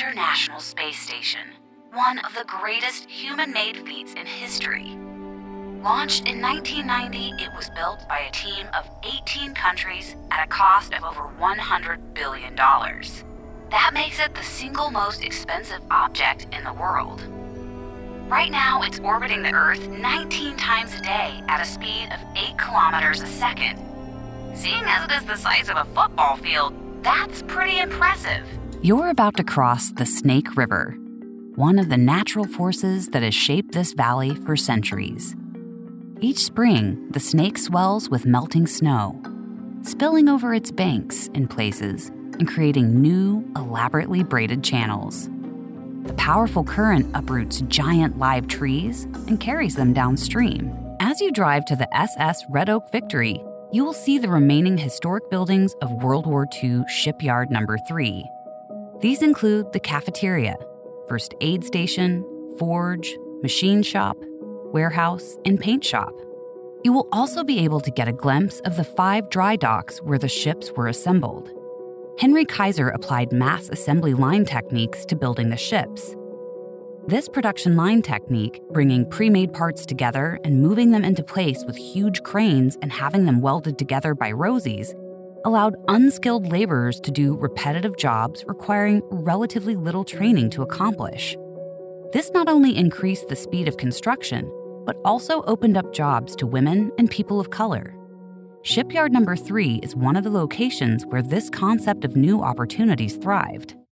International Space Station, one of the greatest human-made feats in history. Launched in 1990, it was built by a team of 18 countries at a cost of over $100 billion. That makes it the single most expensive object in the world. Right now, it's orbiting the Earth 19 times a day at a speed of 8 kilometers a second. Seeing as it is the size of a football field, that's pretty impressive. You're about to cross the Snake River, one of the natural forces that has shaped this valley for centuries. Each spring, the Snake swells with melting snow, spilling over its banks in places and creating new, elaborately braided channels. The powerful current uproots giant live trees and carries them downstream. As you drive to the SS Red Oak Victory, you will see the remaining historic buildings of World War II Shipyard No. 3. These include the cafeteria, first aid station, forge, machine shop, warehouse, and paint shop. You will also be able to get a glimpse of the 5 dry docks where the ships were assembled. Henry Kaiser applied mass assembly line techniques to building the ships. This production line technique, bringing pre-made parts together and moving them into place with huge cranes and having them welded together by Rosies, allowed unskilled laborers to do repetitive jobs requiring relatively little training to accomplish. This not only increased the speed of construction, but also opened up jobs to women and people of color. Shipyard No. 3 is one of the locations where this concept of new opportunities thrived.